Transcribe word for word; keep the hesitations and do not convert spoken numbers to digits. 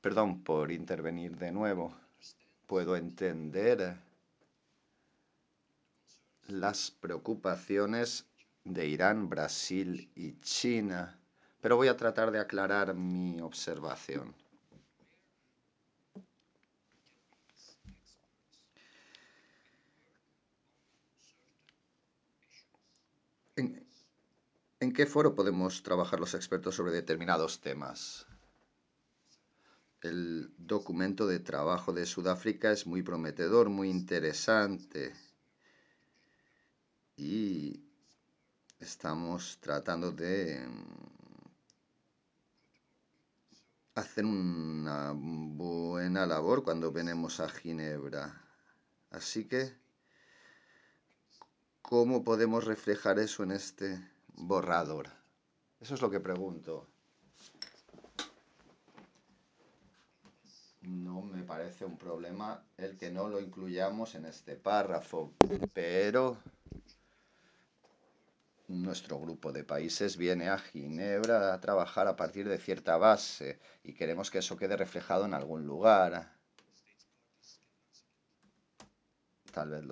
Perdón por intervenir de nuevo. Puedo entender las preocupaciones de Irán, Brasil y China, pero voy a tratar de aclarar mi observación. ¿En, en qué foro podemos trabajar los expertos sobre determinados temas? El documento de trabajo de Sudáfrica es muy prometedor, muy interesante. Y estamos tratando de hacer una buena labor cuando venimos a Ginebra. Así que, ¿cómo podemos reflejar eso en este borrador? Eso es lo que pregunto. No me parece un problema el que no lo incluyamos en este párrafo, pero nuestro grupo de países viene a Ginebra a trabajar a partir de cierta base y queremos que eso quede reflejado en algún lugar. Tal vez